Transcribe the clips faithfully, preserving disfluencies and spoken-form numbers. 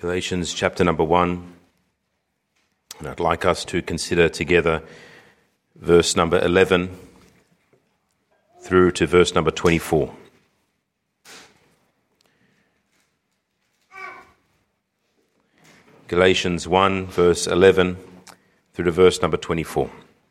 Galatians chapter number one, and I'd like us to consider together verse number eleven through to verse number twenty-four. Galatians one, verse eleven through to verse number twenty-four.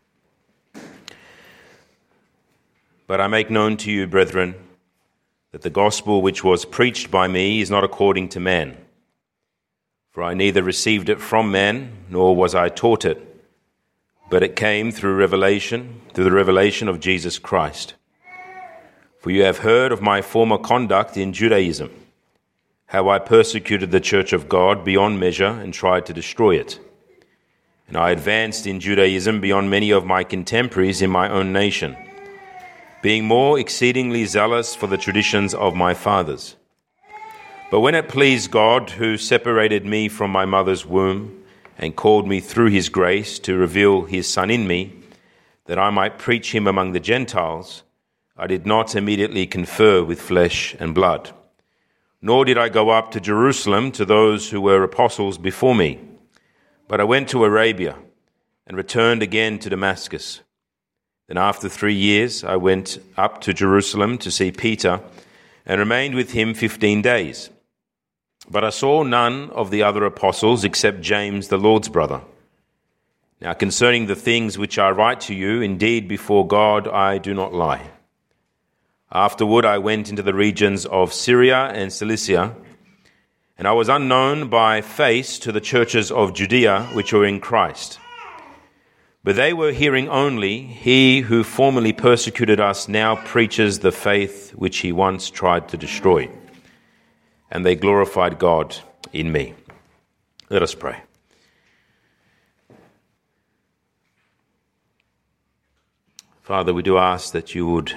But I make known to you, brethren, that the gospel which was preached by me is not according to man. For I neither received it from man, nor was I taught it, but it came through revelation, through the revelation of Jesus Christ. For you have heard of my former conduct in Judaism, how I persecuted the church of God beyond measure and tried to destroy it. And I advanced in Judaism beyond many of my contemporaries in my own nation, being more exceedingly zealous for the traditions of my fathers. But when it pleased God, who separated me from my mother's womb and called me through his grace to reveal his Son in me, that I might preach him among the Gentiles, I did not immediately confer with flesh and blood. Nor did I go up to Jerusalem to those who were apostles before me, but I went to Arabia and returned again to Damascus. Then after three years I went up to Jerusalem to see Peter and remained with him fifteen days. But I saw none of the other apostles except James, the Lord's brother. Now concerning the things which I write to you, indeed before God I do not lie. Afterward I went into the regions of Syria and Cilicia, and I was unknown by face to the churches of Judea which are in Christ. But they were hearing only, he who formerly persecuted us now preaches the faith which he once tried to destroy. And they glorified God in me. Let us pray. Father, we do ask that you would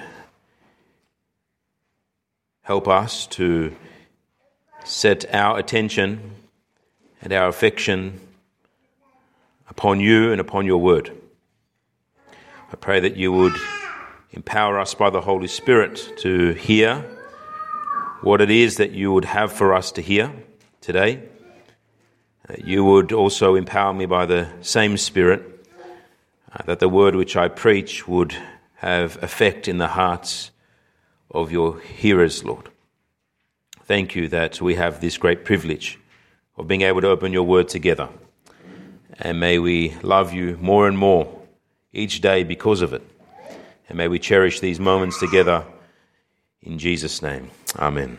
help us to set our attention and our affection upon you and upon your word. I pray that you would empower us by the Holy Spirit to hear what it is that you would have for us to hear today. You would also empower me by the same Spirit, uh, that the word which I preach would have effect in the hearts of your hearers, Lord. Thank you that we have this great privilege of being able to open your word together. And may we love you more and more each day because of it. And may we cherish these moments together in Jesus' name. Amen.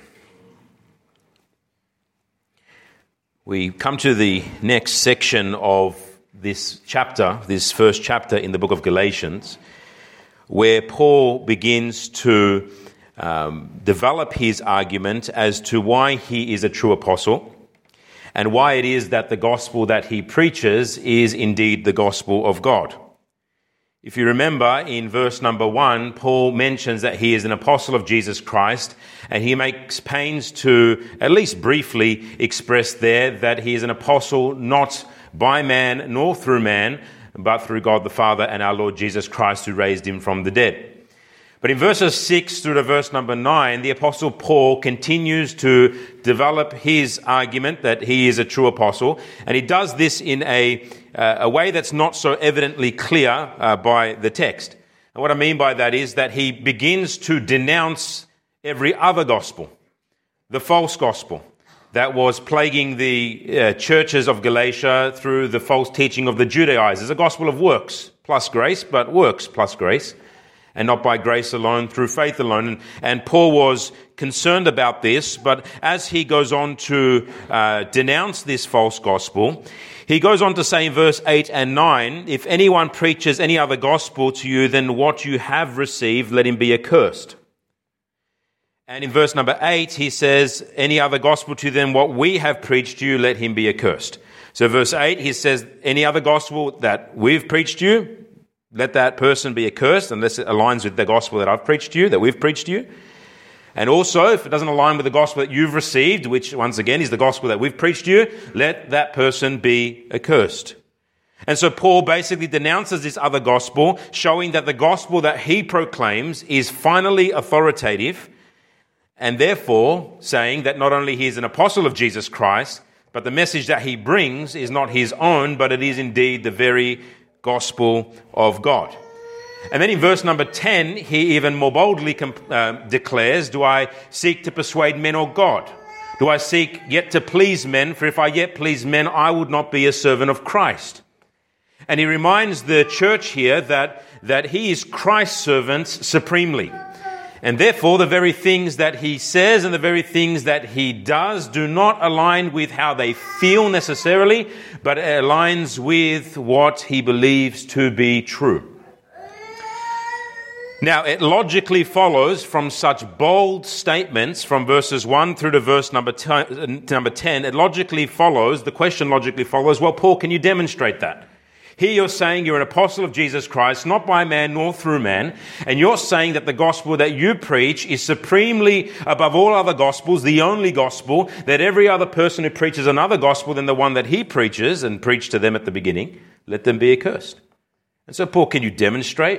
We come to the next section of this chapter, this first chapter in the book of Galatians, where Paul begins to um, develop his argument as to why he is a true apostle and why it is that the gospel that he preaches is indeed the gospel of God. If you remember, in verse number one, Paul mentions that he is an apostle of Jesus Christ, and he makes pains to at least briefly express there that he is an apostle not by man nor through man, but through God the Father and our Lord Jesus Christ who raised him from the dead. But in verses six through to verse number nine, the apostle Paul continues to develop his argument that he is a true apostle, and he does this in a uh, a way that's not so evidently clear uh, by the text. And what I mean by that is that he begins to denounce every other gospel, the false gospel that was plaguing the uh, churches of Galatia through the false teaching of the Judaizers, a gospel of works plus grace, but works plus grace, and not by grace alone, through faith alone. And, and Paul was concerned about this, but as he goes on to uh, denounce this false gospel, he goes on to say in verse eight and nine, if anyone preaches any other gospel to you than what you have received, let him be accursed. And in verse number eight, he says, any other gospel to you than what we have preached to you, let him be accursed. So verse eight, he says, any other gospel that we've preached to you, let that person be accursed, unless it aligns with the gospel that I've preached to you, that we've preached to you. And also, if it doesn't align with the gospel that you've received, which once again is the gospel that we've preached to you, let that person be accursed. And so Paul basically denounces this other gospel, showing that the gospel that he proclaims is finally authoritative, and therefore saying that not only he is an apostle of Jesus Christ, but the message that he brings is not his own, but it is indeed the very gospel of God. And then in verse number ten, he even more boldly comp- uh, declares, do I seek to persuade men or God? Do I seek yet to please men? For if I yet please men, I would not be a servant of Christ. And he reminds the church here that, that he is Christ's servant supremely. And therefore, the very things that he says and the very things that he does do not align with how they feel necessarily, but it aligns with what he believes to be true. Now, it logically follows from such bold statements from verses one through to verse number ten, it logically follows, the question logically follows, well, Paul, can you demonstrate that? Here you're saying you're an apostle of Jesus Christ, not by man nor through man, and you're saying that the gospel that you preach is supremely above all other gospels, the only gospel, that every other person who preaches another gospel than the one that he preaches and preached to them at the beginning, let them be accursed. And so, Paul, can you demonstrate?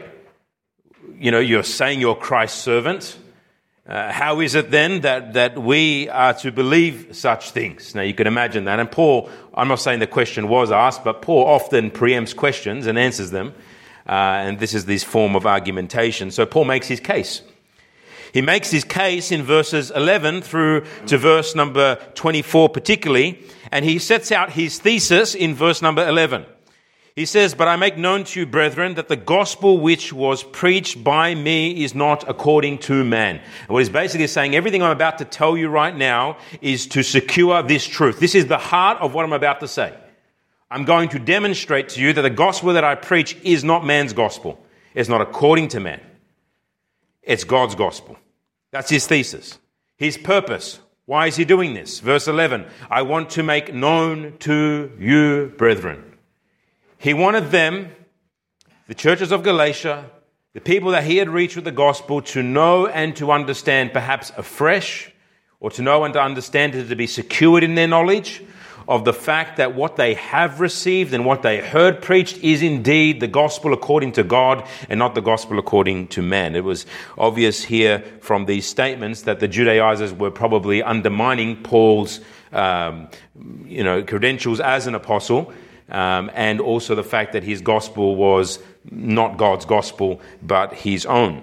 You know, you're saying you're Christ's servant. Uh, how is it then that, that we are to believe such things? Now, you can imagine that. And Paul, I'm not saying the question was asked, but Paul often preempts questions and answers them. Uh, and this is this form of argumentation. So Paul makes his case. He makes his case in verses eleven through to verse number twenty-four particularly. And he sets out his thesis in verse number eleven. He says, but I make known to you, brethren, that the gospel which was preached by me is not according to man. And what he's basically saying, everything I'm about to tell you right now is to secure this truth. This is the heart of what I'm about to say. I'm going to demonstrate to you that the gospel that I preach is not man's gospel. It's not according to man. It's God's gospel. That's his thesis. His purpose. Why is he doing this? Verse eleven, I want to make known to you, brethren. He wanted them, the churches of Galatia, the people that he had reached with the gospel, to know and to understand perhaps afresh, or to know and to understand and to be secured in their knowledge of the fact that what they have received and what they heard preached is indeed the gospel according to God and not the gospel according to man. It was obvious here from these statements that the Judaizers were probably undermining Paul's um, you know, credentials as an apostle. Um, and also the fact that his gospel was not God's gospel, but his own.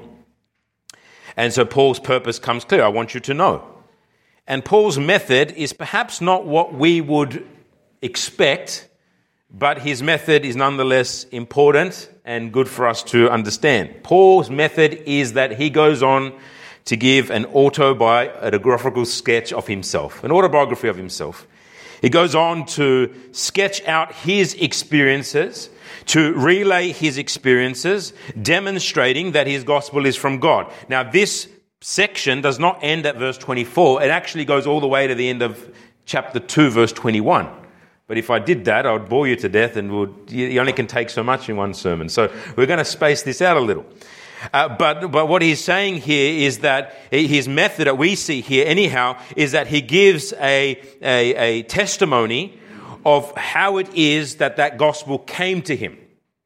And so Paul's purpose comes clear. I want you to know. And Paul's method is perhaps not what we would expect, but his method is nonetheless important and good for us to understand. Paul's method is that he goes on to give an autobiographical sketch of himself, an autobiography of himself. He goes on to sketch out his experiences, to relay his experiences, demonstrating that his gospel is from God. Now, this section does not end at verse twenty-four. It actually goes all the way to the end of chapter two, verse twenty-one. But if I did that, I would bore you to death, and would, you only can take so much in one sermon. So we're going to space this out a little. Uh, but but what he's saying here is that his method that we see here anyhow is that he gives a, a, a testimony of how it is that that gospel came to him.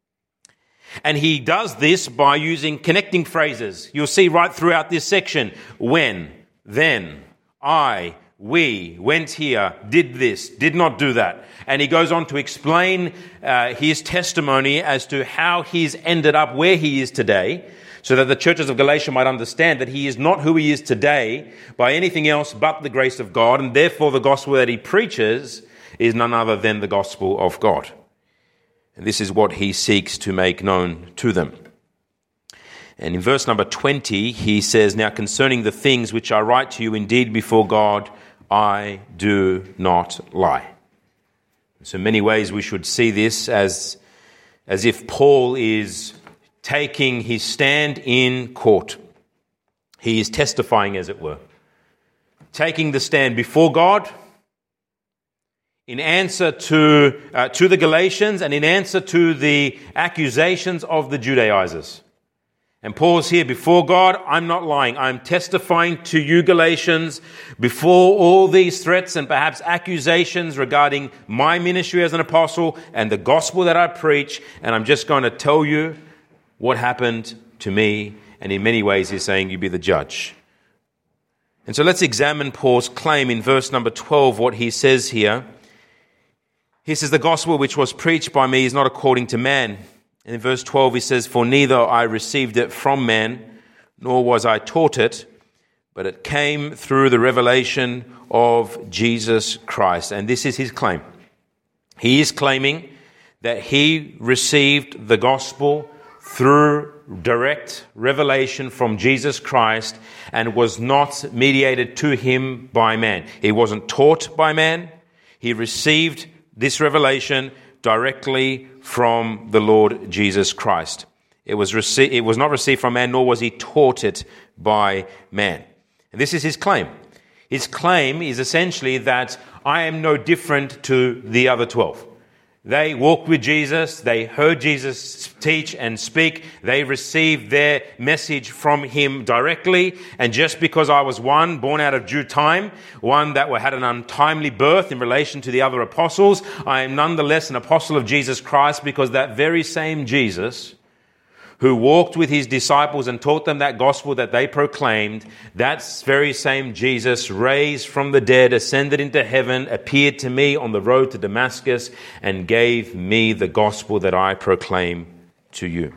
And he does this by using connecting phrases. You'll see right throughout this section, when, then, I, we, went here, did this, did not do that. And he goes on to explain uh, his testimony as to how he's ended up where he is today, so that the churches of Galatia might understand that he is not who he is today by anything else but the grace of God, and therefore the gospel that he preaches is none other than the gospel of God. And this is what he seeks to make known to them. And in verse number twenty, he says, now concerning the things which I write to you, indeed before God, I do not lie. So in many ways we should see this as, as if Paul is taking his stand in court. He is testifying, as it were. Taking the stand before God in answer to, uh, to the Galatians and in answer to the accusations of the Judaizers. And Paul's here before God. I'm not lying. I'm testifying to you, Galatians, before all these threats and perhaps accusations regarding my ministry as an apostle and the gospel that I preach. And I'm just going to tell you what happened to me, and in many ways he's saying you be the judge. And so let's examine Paul's claim in verse number twelve, what he says here. He says, the gospel which was preached by me is not according to man. And in verse twelve, he says, for neither I received it from man, nor was I taught it, but it came through the revelation of Jesus Christ. And this is his claim. He is claiming that he received the gospel through direct revelation from Jesus Christ and was not mediated to him by man. He wasn't taught by man. He received this revelation directly from the Lord Jesus Christ. It was received, it was not received from man, nor was he taught it by man. And this is his claim. His claim is essentially that I am no different to the other twelve. They walked with Jesus. They heard Jesus teach and speak. They received their message from him directly. And just because I was one born out of due time, one that had an untimely birth in relation to the other apostles, I am nonetheless an apostle of Jesus Christ, because that very same Jesus who walked with his disciples and taught them that gospel that they proclaimed, that very same Jesus raised from the dead, ascended into heaven, appeared to me on the road to Damascus, and gave me the gospel that I proclaim to you.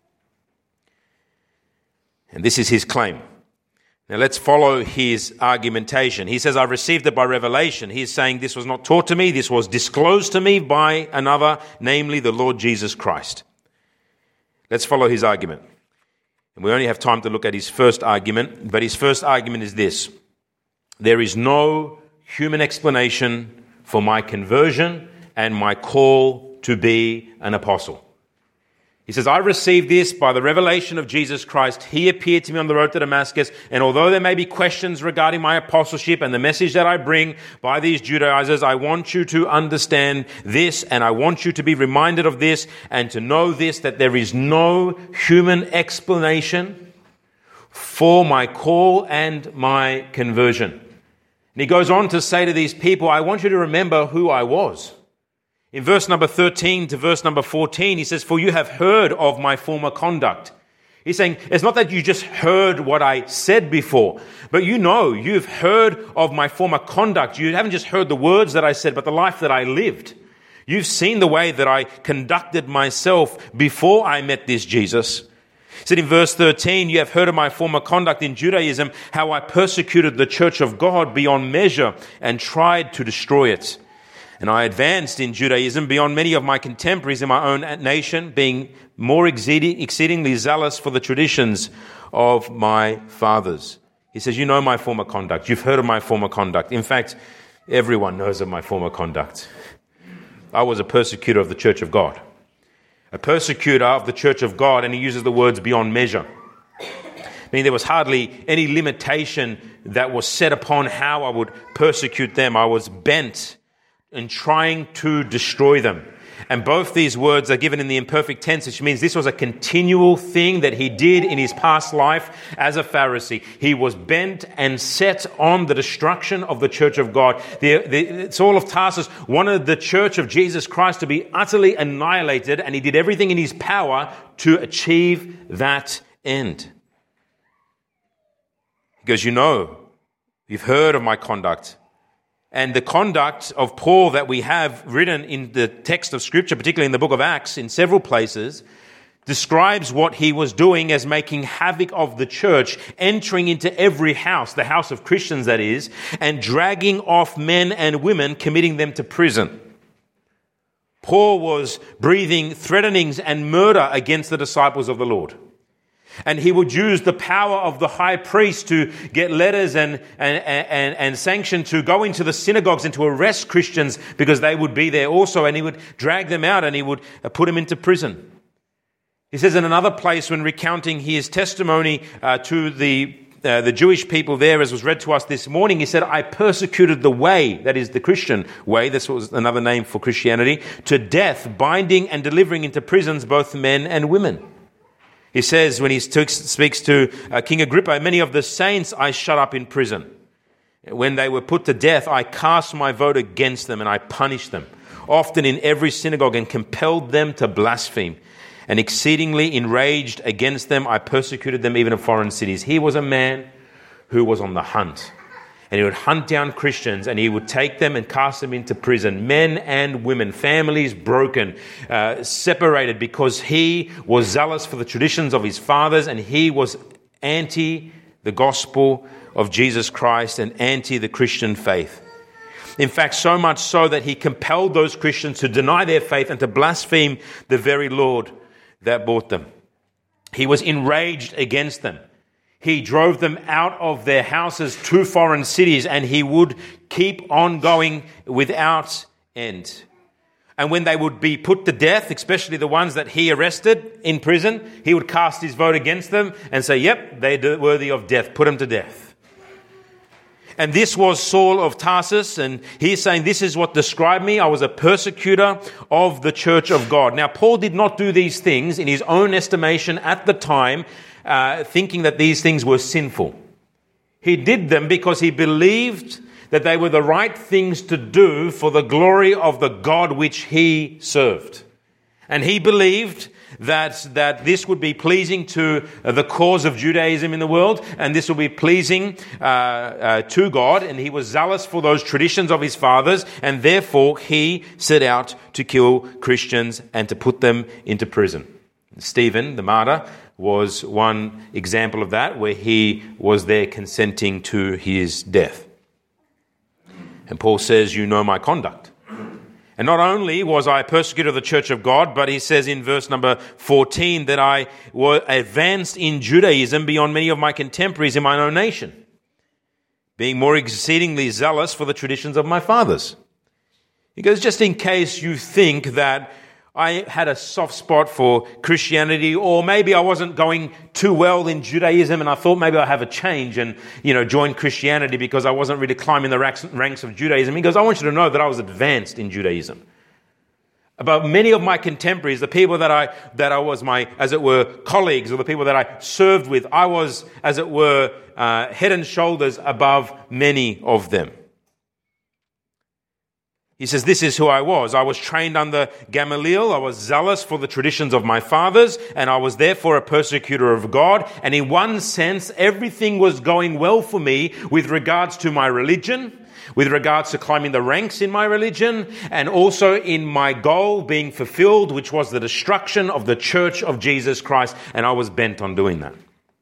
And this is his claim. Now let's follow his argumentation. He says, I received it by revelation. He's saying this was not taught to me, this was disclosed to me by another, namely the Lord Jesus Christ. Let's follow his argument. And we only have time to look at his first argument, but his first argument is this: there is no human explanation for my conversion and my call to be an apostle. He says, I received this by the revelation of Jesus Christ. He appeared to me on the road to Damascus, and although there may be questions regarding my apostleship and the message that I bring by these Judaizers, I want you to understand this, and I want you to be reminded of this, and to know this, that there is no human explanation for my call and my conversion. And he goes on to say to these people, I want you to remember who I was. In verse number thirteen to verse number fourteen, he says, for you have heard of my former conduct. He's saying, it's not that you just heard what I said before, but you know, you've heard of my former conduct. You haven't just heard the words that I said, but the life that I lived. You've seen the way that I conducted myself before I met this Jesus. He said in verse thirteen, you have heard of my former conduct in Judaism, how I persecuted the church of God beyond measure and tried to destroy it. And I advanced in Judaism beyond many of my contemporaries in my own nation, being more exceeding, exceedingly zealous for the traditions of my fathers. He says, you know my former conduct. You've heard of my former conduct. In fact, everyone knows of my former conduct. I was a persecutor of the church of God. A persecutor of the church of God, and he uses the words beyond measure. I mean, there was hardly any limitation that was set upon how I would persecute them. I was bent and trying to destroy them. And both these words are given in the imperfect tense, which means this was a continual thing that he did in his past life as a Pharisee. He was bent and set on the destruction of the church of God. The, the, Saul of Tarsus wanted the church of Jesus Christ to be utterly annihilated, and he did everything in his power to achieve that end. He goes, you know, you've heard of my conduct. And the conduct of Paul that we have written in the text of Scripture, particularly in the book of Acts, in several places, describes what he was doing as making havoc of the church, entering into every house, the house of Christians that is, and dragging off men and women, committing them to prison. Paul was breathing threatenings and murder against the disciples of the Lord. And he would use the power of the high priest to get letters and, and, and, and sanction to go into the synagogues and to arrest Christians because they would be there also. And he would drag them out and he would put them into prison. He says in another place when recounting his testimony uh, to the uh, the Jewish people there, as was read to us this morning, he said, I persecuted the way, that is the Christian way, this was another name for Christianity, to death, binding and delivering into prisons both men and women. He says when he speaks to uh, King Agrippa, many of the saints I shut up in prison. When they were put to death, I cast my vote against them and I punished them, often in every synagogue, and compelled them to blaspheme. And exceedingly enraged against them, I persecuted them even in foreign cities. He was a man who was on the hunt. and he would hunt down Christians, and he would take them and cast them into prison, men and women, families broken, uh, separated, because he was zealous for the traditions of his fathers, and he was anti the gospel of Jesus Christ and anti the Christian faith. In fact, so much so that he compelled those Christians to deny their faith and to blaspheme the very Lord that bought them. He was enraged against them. He drove them out of their houses to foreign cities, and he would keep on going without end. And when they would be put to death, especially the ones that he arrested in prison, he would cast his vote against them and say, yep, they're worthy of death. Put them to death. And this was Saul of Tarsus, and he's saying, this is what described me. I was a persecutor of the church of God. Now, Paul did not do these things in his own estimation at the time, uh, thinking that these things were sinful. He did them because he believed that they were the right things to do for the glory of the God which he served. And he believed that that this would be pleasing to the cause of Judaism in the world, and this would be pleasing uh, uh, to God, and he was zealous for those traditions of his fathers, and therefore he set out to kill Christians and to put them into prison. Stephen, the martyr, was one example of that, where he was there consenting to his death. And Paul says, you know my conduct. And not only was I a persecutor of the church of God, but he says in verse number fourteen that I was advanced in Judaism beyond many of my contemporaries in my own nation, being more exceedingly zealous for the traditions of my fathers. He goes, just in case you think that I had a soft spot for Christianity, or maybe I wasn't going too well in Judaism and I thought maybe I'll have a change and, you know, join Christianity because I wasn't really climbing the ranks of Judaism. He goes, I want you to know that I was advanced in Judaism. About many of my contemporaries, the people that I, that I was my, as it were, colleagues, or the people that I served with, I was, as it were, uh, head and shoulders above many of them. He says, this is who I was. I was trained under Gamaliel. I was zealous for the traditions of my fathers, and I was therefore a persecutor of God. And in one sense, everything was going well for me with regards to my religion, with regards to climbing the ranks in my religion, and also in my goal being fulfilled, which was the destruction of the church of Jesus Christ. And I was bent on doing that.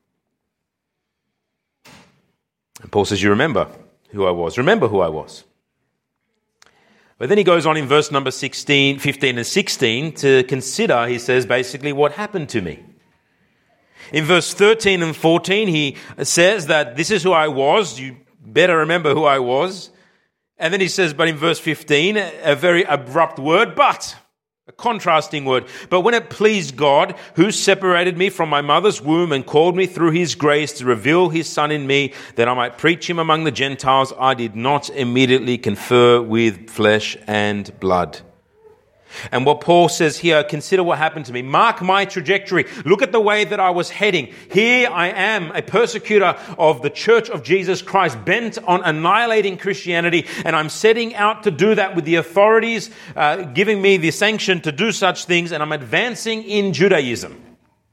And Paul says, you remember who I was. Remember who I was. But then he goes on in verse number sixteen, fifteen and sixteen to consider, he says, basically what happened to me. In verse thirteen and fourteen, he says that this is who I was. You better remember who I was. And then he says, but in verse fifteen, a very abrupt word, but, a contrasting word. But when it pleased God, who separated me from my mother's womb and called me through his grace to reveal his Son in me, that I might preach him among the Gentiles, I did not immediately confer with flesh and blood. And what Paul says here, consider what happened to me. Mark my trajectory. Look at the way that I was heading. Here I am, a persecutor of the church of Jesus Christ, bent on annihilating Christianity, and I'm setting out to do that with the authorities uh, giving me the sanction to do such things, and I'm advancing in Judaism.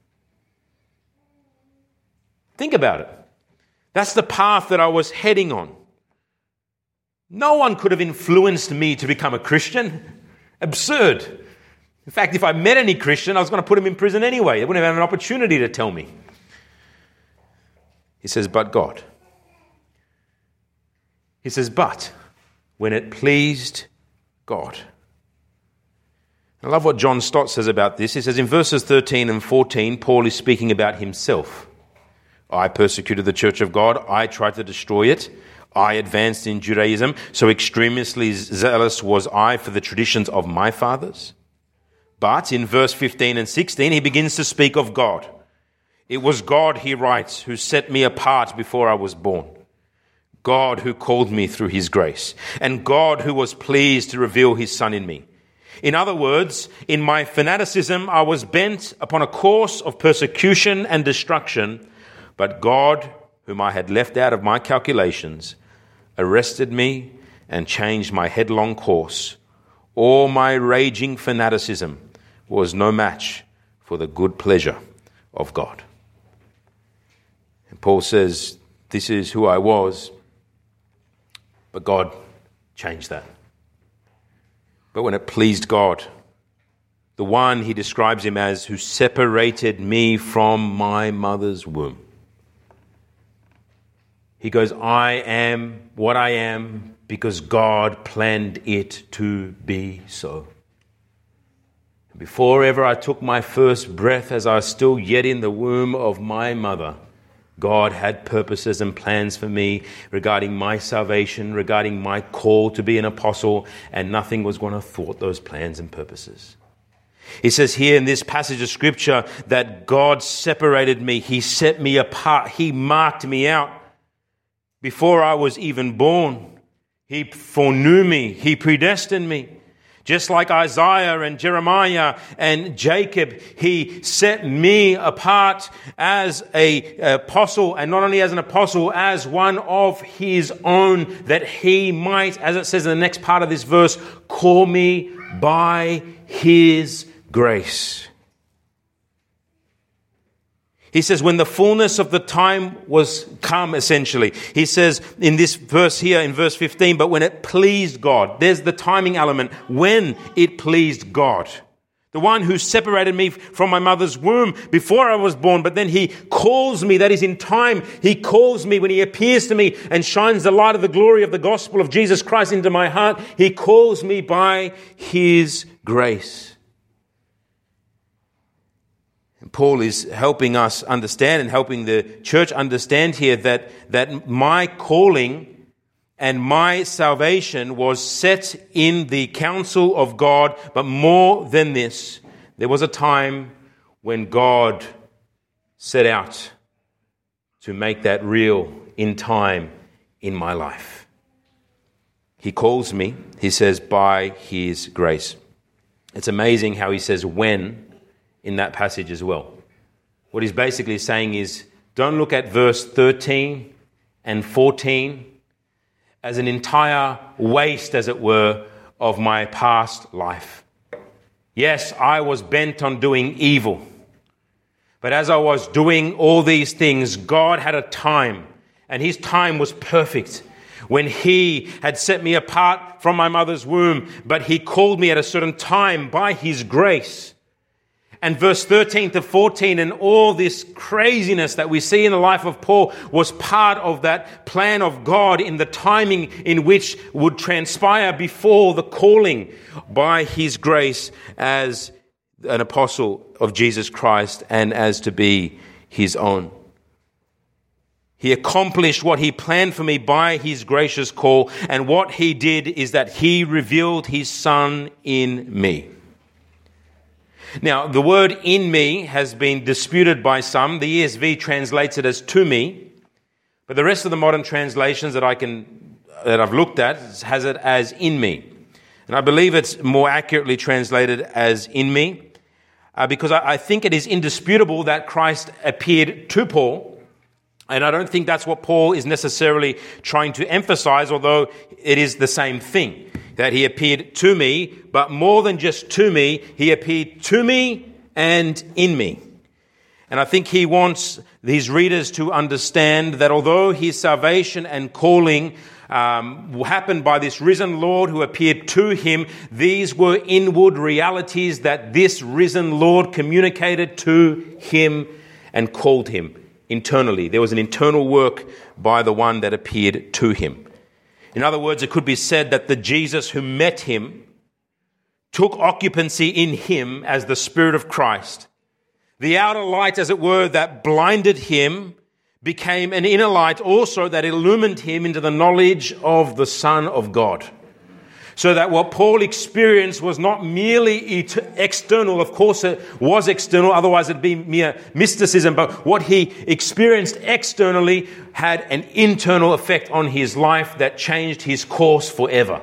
Think about it. That's the path that I was heading on. No one could have influenced me to become a Christian. Absurd. In fact, if I met any Christian, I was going to put him in prison anyway. They wouldn't have had an opportunity to tell me. He says, but God. He says, but when it pleased God. I love what John Stott says about this. He says in verses thirteen and fourteen, Paul is speaking about himself. I persecuted the church of God. I tried to destroy it. I advanced in Judaism, so extremely zealous was I for the traditions of my fathers. But in verse fifteen and sixteen, he begins to speak of God. It was God, he writes, who set me apart before I was born. God who called me through his grace, and God who was pleased to reveal his Son in me. In other words, in my fanaticism, I was bent upon a course of persecution and destruction, but God, whom I had left out of my calculations, arrested me and changed my headlong course. All my raging fanaticism was no match for the good pleasure of God. And Paul says, this is who I was. But God changed that. But when it pleased God, the one he describes him as who separated me from my mother's womb. He goes, I am what I am because God planned it to be so. Before ever I took my first breath, as I was still yet in the womb of my mother, God had purposes and plans for me regarding my salvation, regarding my call to be an apostle, and nothing was going to thwart those plans and purposes. He says here in this passage of Scripture that God separated me. He set me apart. He marked me out. Before I was even born, He foreknew me. He predestined me. Just like Isaiah and Jeremiah and Jacob, He set me apart as an apostle, and not only as an apostle, as one of His own, that He might, as it says in the next part of this verse, call me by His grace. He says, when the fullness of the time was come, essentially. He says in this verse here, in verse fifteen, but when it pleased God. There's the timing element. When it pleased God. The one who separated me from my mother's womb before I was born, but then He calls me, that is in time. He calls me when He appears to me and shines the light of the glory of the gospel of Jesus Christ into my heart. He calls me by His grace. Paul is helping us understand and helping the church understand here that, that my calling and my salvation was set in the counsel of God. But more than this, there was a time when God set out to make that real in time in my life. He calls me, he says, by His grace. It's amazing how he says when in that passage as well. What he's basically saying is, don't look at verse thirteen and fourteen as an entire waste, as it were, of my past life. Yes, I was bent on doing evil. But as I was doing all these things, God had a time, and His time was perfect, when He had set me apart from my mother's womb, but He called me at a certain time by His grace. And verse thirteen to fourteen and all this craziness that we see in the life of Paul was part of that plan of God in the timing in which would transpire before the calling by His grace as an apostle of Jesus Christ and as to be His own. He accomplished what He planned for me by His gracious call, and what He did is that He revealed His Son in me. Now, the word in me has been disputed by some. The E S V translates it as to me, but the rest of the modern translations that I can, that I've looked at has it as in me. And I believe it's more accurately translated as in me, uh, because I, I think it is indisputable that Christ appeared to Paul. And I don't think that's what Paul is necessarily trying to emphasize, although it is the same thing. That He appeared to me, but more than just to me, He appeared to me and in me. And I think he wants these readers to understand that although his salvation and calling um, happened by this risen Lord who appeared to him, these were inward realities that this risen Lord communicated to him and called him internally. There was an internal work by the one that appeared to him. In other words, it could be said that the Jesus who met him took occupancy in him as the Spirit of Christ. The outer light, as it were, that blinded him became an inner light also that illumined him into the knowledge of the Son of God. So that what Paul experienced was not merely external. Of course it was external, otherwise it'd be mere mysticism. But what he experienced externally had an internal effect on his life that changed his course forever.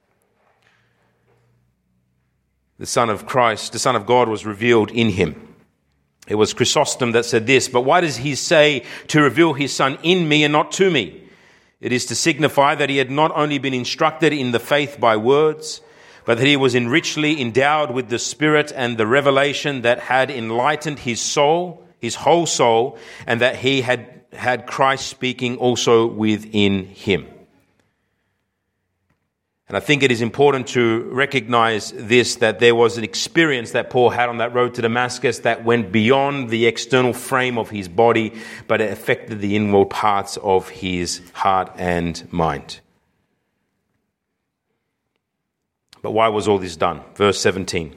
The Son of Christ, the Son of God, was revealed in him. It was Chrysostom that said this, but why does he say to reveal his Son in me and not to me? It is to signify that he had not only been instructed in the faith by words, but that he was richly endowed with the Spirit and the revelation that had enlightened his soul, his whole soul, and that he had had Christ speaking also within him. And I think it is important to recognize this, that there was an experience that Paul had on that road to Damascus that went beyond the external frame of his body, but it affected the inward parts of his heart and mind. But why was all this done? Verse seventeen.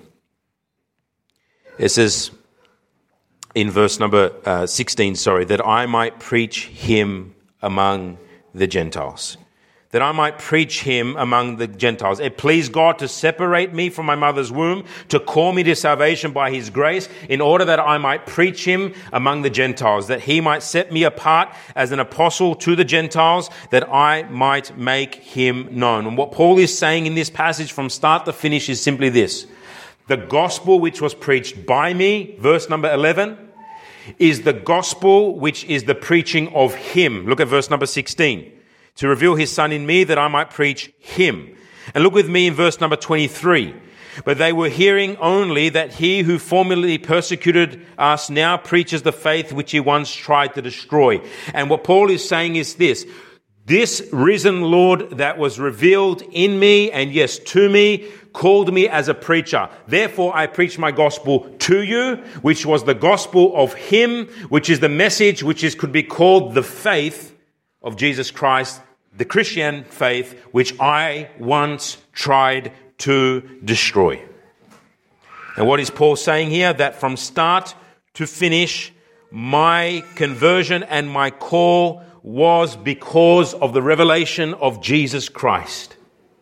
It says in verse number uh, sixteen, sorry, that I might preach him among the Gentiles. That I might preach him among the Gentiles. It pleased God to separate me from my mother's womb, to call me to salvation by his grace, in order that I might preach him among the Gentiles, that he might set me apart as an apostle to the Gentiles, that I might make him known. And what Paul is saying in this passage from start to finish is simply this. The gospel which was preached by me, verse number eleven, is the gospel which is the preaching of him. Look at verse number sixteen. To reveal his son in me that I might preach him. And look with me in verse number twenty-three. But they were hearing only that he who formerly persecuted us now preaches the faith which he once tried to destroy. And what Paul is saying is this. This risen Lord that was revealed in me and yes, to me, called me as a preacher. Therefore, I preach my gospel to you, which was the gospel of him, which is the message which is could be called the faith of Jesus Christ, the Christian faith, which I once tried to destroy. And what is Paul saying here? That from start to finish, my conversion and my call was because of the revelation of Jesus Christ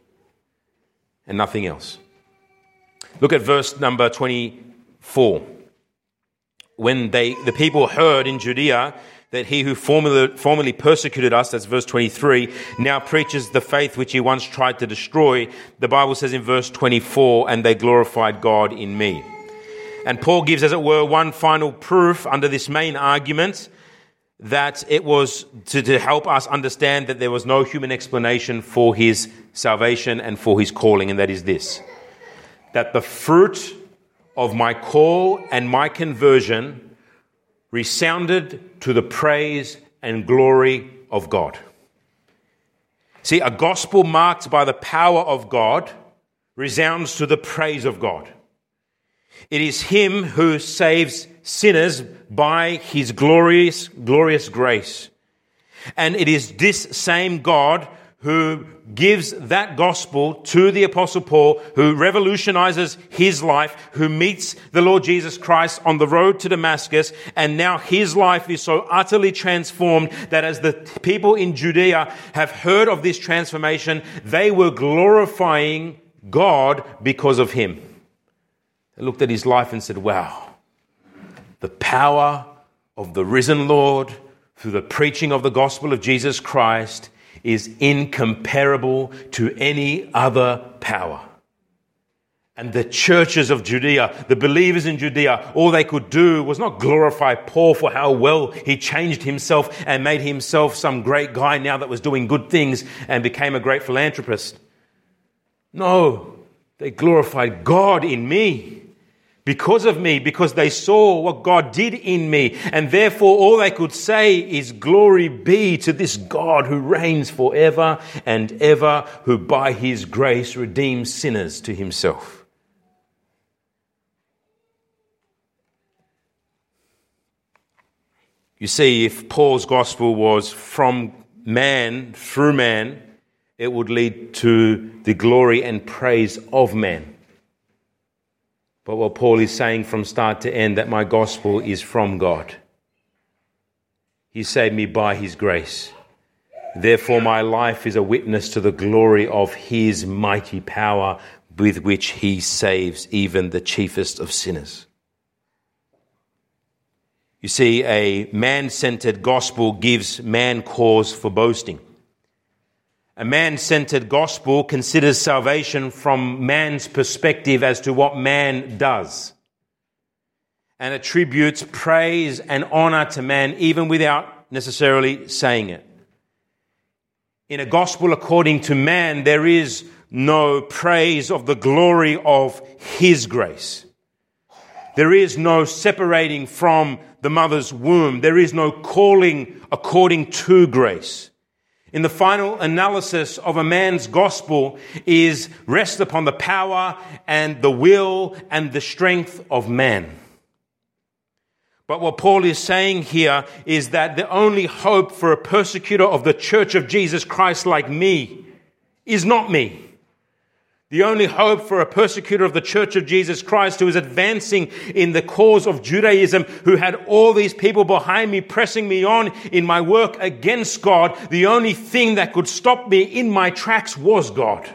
and nothing else. Look at verse number twenty-four. When they, the people heard in Judea that he who formerly, formerly persecuted us, that's verse twenty-three, now preaches the faith which he once tried to destroy, the Bible says in verse twenty-four, and they glorified God in me. And Paul gives, as it were, one final proof under this main argument that it was to, to help us understand that there was no human explanation for his salvation and for his calling, and that is this, that the fruit of my call and my conversion resounded to the praise and glory of God. See, a gospel marked by the power of God resounds to the praise of God. It is him who saves sinners by his glorious, glorious grace. And it is this same God who gives that gospel to the Apostle Paul, who revolutionizes his life, who meets the Lord Jesus Christ on the road to Damascus, and now his life is so utterly transformed that as the people in Judea have heard of this transformation, they were glorifying God because of him. They looked at his life and said, wow, the power of the risen Lord through the preaching of the gospel of Jesus Christ is incomparable to any other power. And the churches of Judea, the believers in Judea, all they could do was not glorify Paul for how well he changed himself and made himself some great guy now that was doing good things and became a great philanthropist. No, they glorified God in me. Because of me, because they saw what God did in me. And therefore, all they could say is, glory be to this God who reigns forever and ever, who by his grace redeems sinners to himself. You see, if Paul's gospel was from man, through man, it would lead to the glory and praise of man. But what Paul is saying from start to end, that my gospel is from God. He saved me by his grace. Therefore, my life is a witness to the glory of his mighty power with which he saves even the chiefest of sinners. You see, a man-centered gospel gives man cause for boasting. A man-centered gospel considers salvation from man's perspective as to what man does, and attributes praise and honor to man even without necessarily saying it. In a gospel according to man, there is no praise of the glory of his grace. There is no separating from the mother's womb. There is no calling according to grace. in the final analysis of a man's gospel is rest upon the power and the will and the strength of man. But what Paul is saying here is that the only hope for a persecutor of the church of Jesus Christ like me is not me. The only hope for a persecutor of the church of Jesus Christ who is advancing in the cause of Judaism, who had all these people behind me pressing me on in my work against God, the only thing that could stop me in my tracks was God.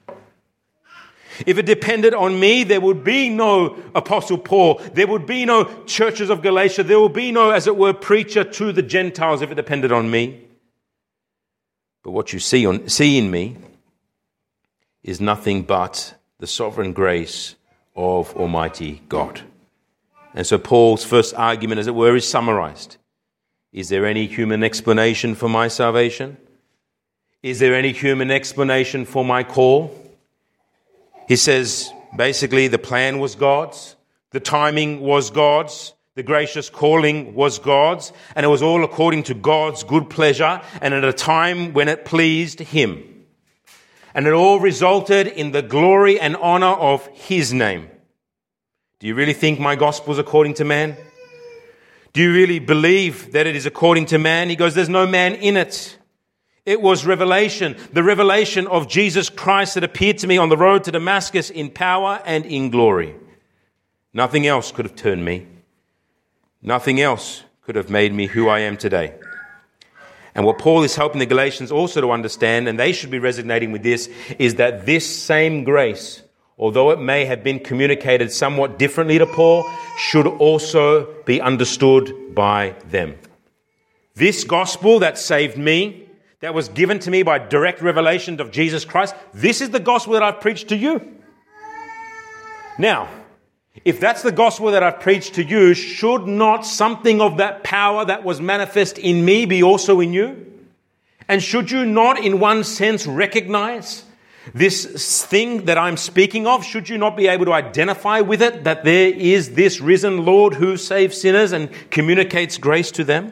If it depended on me, there would be no Apostle Paul. There would be no churches of Galatia. There would be no, as it were, preacher to the Gentiles if it depended on me. But what you see on see in me is nothing but the sovereign grace of Almighty God. And so Paul's first argument, as it were, is summarized. Is there any human explanation for my salvation? Is there any human explanation for my call? He says, basically, the plan was God's, the timing was God's, the gracious calling was God's, and it was all according to God's good pleasure and at a time when it pleased Him. And it all resulted in the glory and honor of His name. Do you really think my gospel is according to man? Do you really believe that it is according to man? He goes, there's no man in it. It was revelation, the revelation of Jesus Christ that appeared to me on the road to Damascus in power and in glory. Nothing else could have turned me. Nothing else could have made me who I am today. And what Paul is helping the Galatians also to understand, and they should be resonating with this, is that this same grace, although it may have been communicated somewhat differently to Paul, should also be understood by them. This gospel that saved me, that was given to me by direct revelation of Jesus Christ, this is the gospel that I've preached to you. Now, if that's the gospel that I've preached to you, should not something of that power that was manifest in me be also in you? And should you not, in one sense, recognize this thing that I'm speaking of? Should you not be able to identify with it, that there is this risen Lord who saves sinners and communicates grace to them?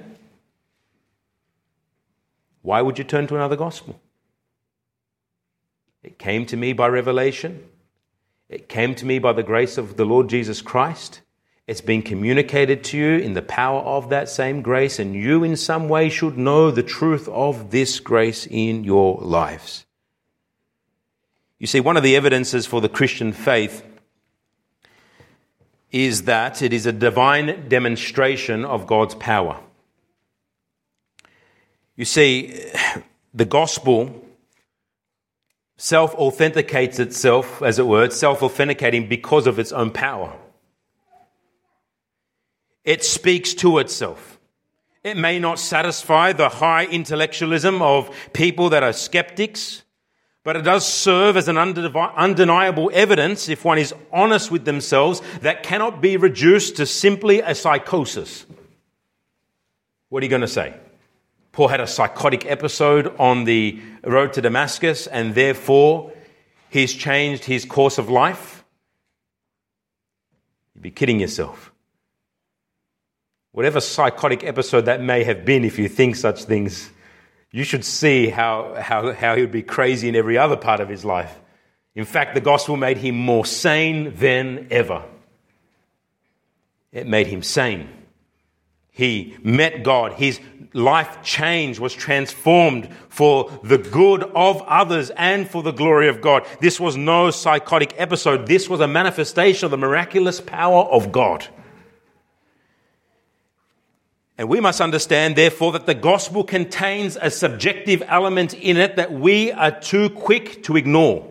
Why would you turn to another gospel? It came to me by revelation. It came to me by the grace of the Lord Jesus Christ. It's been communicated to you in the power of that same grace, and you in some way should know the truth of this grace in your lives. You see, one of the evidences for the Christian faith is that it is a divine demonstration of God's power. You see, the gospel self-authenticates itself, as it were, it's self-authenticating because of its own power. It speaks to itself. It may not satisfy the high intellectualism of people that are skeptics, but it does serve as an undeniable evidence, if one is honest with themselves, that cannot be reduced to simply a psychosis. What are you going to say? Paul had a psychotic episode on the road to Damascus, and therefore he's changed his course of life? You'd be kidding yourself. Whatever psychotic episode that may have been, if you think such things, you should see how, how, how he would be crazy in every other part of his life. In fact, the gospel made him more sane than ever. It made him sane. He met God. His life change was transformed for the good of others and for the glory of God. This was no psychotic episode. This was a manifestation of the miraculous power of God. And we must understand, therefore, that the gospel contains a subjective element in it that we are too quick to ignore.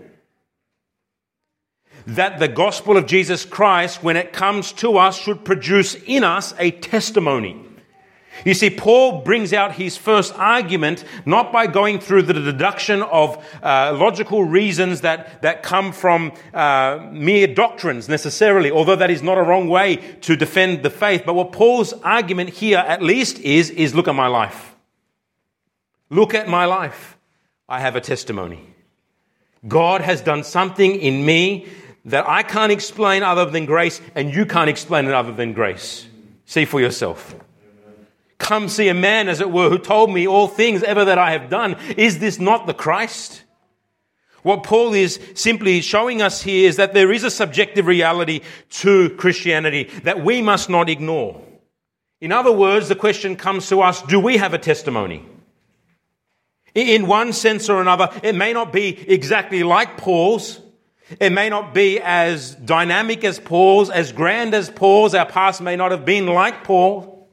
That the gospel of Jesus Christ, when it comes to us, should produce in us a testimony. You see, Paul brings out his first argument not by going through the deduction of uh, logical reasons that, that come from uh, mere doctrines necessarily, although that is not a wrong way to defend the faith. But what Paul's argument here at least is, is look at my life. Look at my life. I have a testimony. God has done something in me that I can't explain other than grace, and you can't explain it other than grace. See for yourself. Come see a man, as it were, who told me all things ever that I have done. Is this not the Christ? What Paul is simply showing us here is that there is a subjective reality to Christianity that we must not ignore. In other words, the question comes to us, do we have a testimony? In one sense or another, it may not be exactly like Paul's. It may not be as dynamic as Paul's, as grand as Paul's. Our past may not have been like Paul.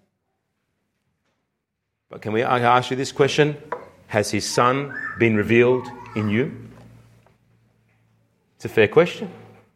But can we ask you this question? Has his Son been revealed in you? It's a fair question.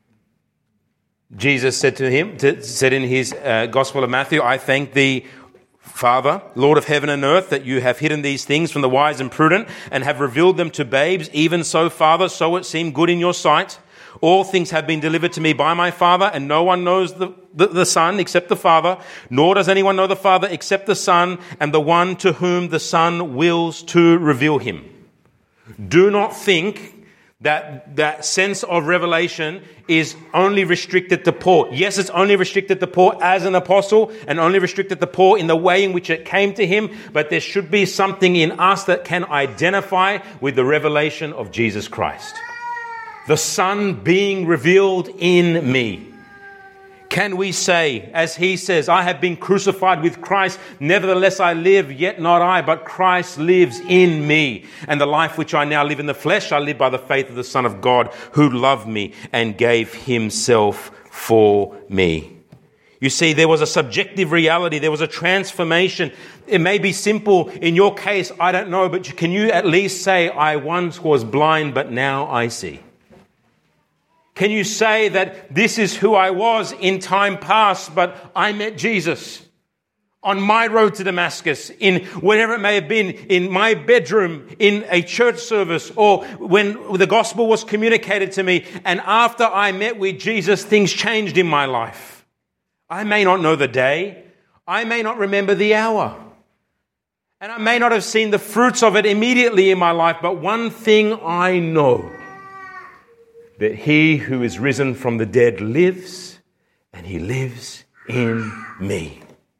Jesus said to him, to, said in his uh, Gospel of Matthew, I thank thee, Father, Lord of heaven and earth, that you have hidden these things from the wise and prudent and have revealed them to babes. Even so, Father, so it seemed good in your sight. All things have been delivered to me by my Father, and no one knows the, the, the Son except the Father, nor does anyone know the Father except the Son, and the one to whom the Son wills to reveal him. Do not think that that sense of revelation is only restricted to Paul. Yes, it's only restricted to Paul as an apostle and only restricted to Paul in the way in which it came to him, but there should be something in us that can identify with the revelation of Jesus Christ. The Son being revealed in me. Can we say, as he says, I have been crucified with Christ, nevertheless I live, yet not I, but Christ lives in me. And the life which I now live in the flesh, I live by the faith of the Son of God, who loved me and gave himself for me. You see, there was a subjective reality. There was a transformation. It may be simple. In your case, I don't know, but can you at least say, I once was blind, but now I see? Can you say that this is who I was in time past, but I met Jesus on my road to Damascus, in wherever it may have been, in my bedroom, in a church service, or when the gospel was communicated to me, and after I met with Jesus, things changed in my life. I may not know the day, I may not remember the hour, and I may not have seen the fruits of it immediately in my life, but one thing I know, that he who is risen from the dead lives, and he lives in me.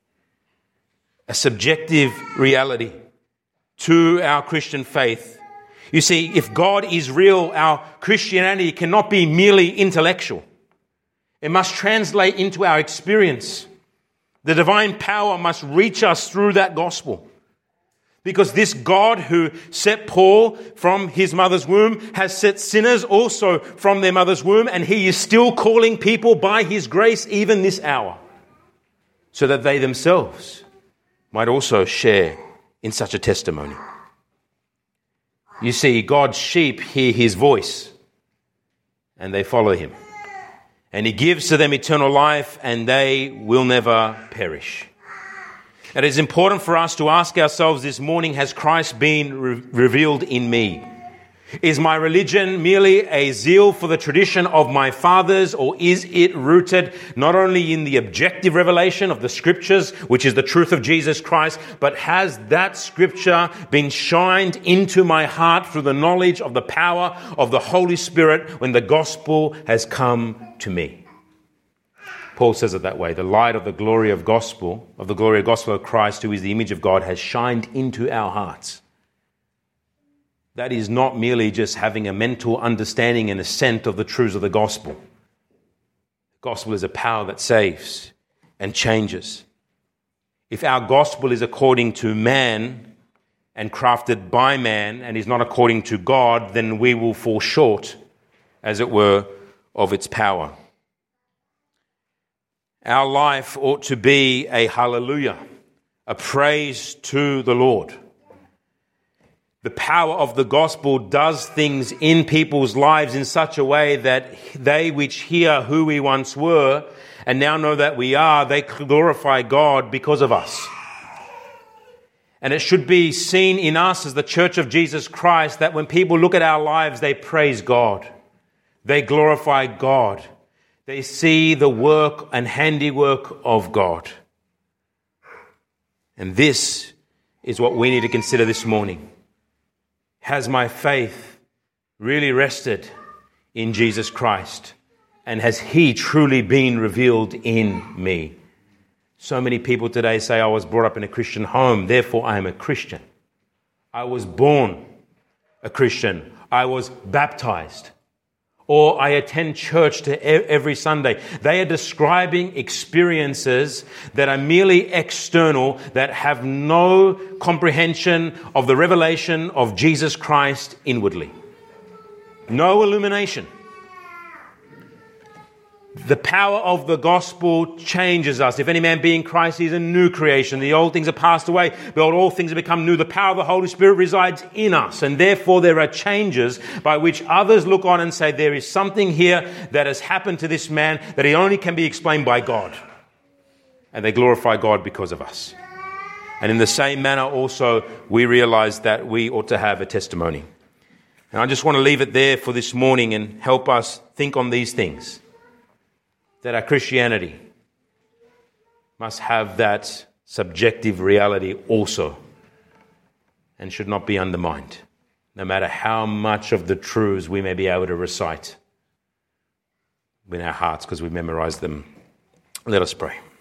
A subjective reality to our Christian faith. You see, if God is real, our Christianity cannot be merely intellectual. It must translate into our experience. The divine power must reach us through that gospel. Because this God who set Paul from his mother's womb has set sinners also from their mother's womb, and he is still calling people by his grace even this hour, so that they themselves might also share in such a testimony. You see, God's sheep hear his voice and they follow him. And he gives to them eternal life, and they will never perish. It is important for us to ask ourselves this morning, has Christ been re- revealed in me? Is my religion merely a zeal for the tradition of my fathers, or is it rooted not only in the objective revelation of the scriptures, which is the truth of Jesus Christ, but has that scripture been shined into my heart through the knowledge of the power of the Holy Spirit when the gospel has come to me? Paul says it that way. The light of the glory of gospel, of the glory of gospel of Christ, who is the image of God, has shined into our hearts. That is not merely just having a mental understanding and assent of the truths of the gospel. The gospel is a power that saves and changes. If our gospel is according to man and crafted by man and is not according to God, then we will fall short, as it were, of its power. Our life ought to be a hallelujah, a praise to the Lord. The power of the gospel does things in people's lives in such a way that they which hear who we once were and now know that we are, they glorify God because of us. And it should be seen in us as the Church of Jesus Christ that when people look at our lives, they praise God. They glorify God. They see the work and handiwork of God. And this is what we need to consider this morning. Has my faith really rested in Jesus Christ? And has he truly been revealed in me? So many people today say, I was brought up in a Christian home, therefore I am a Christian. I was born a Christian. I was baptized. Or I attend church to e- every Sunday. They are describing experiences that are merely external, that have no comprehension of the revelation of Jesus Christ inwardly. No illumination. The power of the gospel changes us. If any man be in Christ, he is a new creation. The old things are passed away. Behold, all things have become new. The power of the Holy Spirit resides in us. And therefore there are changes by which others look on and say, there is something here that has happened to this man that it only can be explained by God. And they glorify God because of us. And in the same manner also, we realize that we ought to have a testimony. And I just want to leave it there for this morning and help us think on these things. That our Christianity must have that subjective reality also and should not be undermined, no matter how much of the truths we may be able to recite in our hearts because we've memorized them. Let us pray.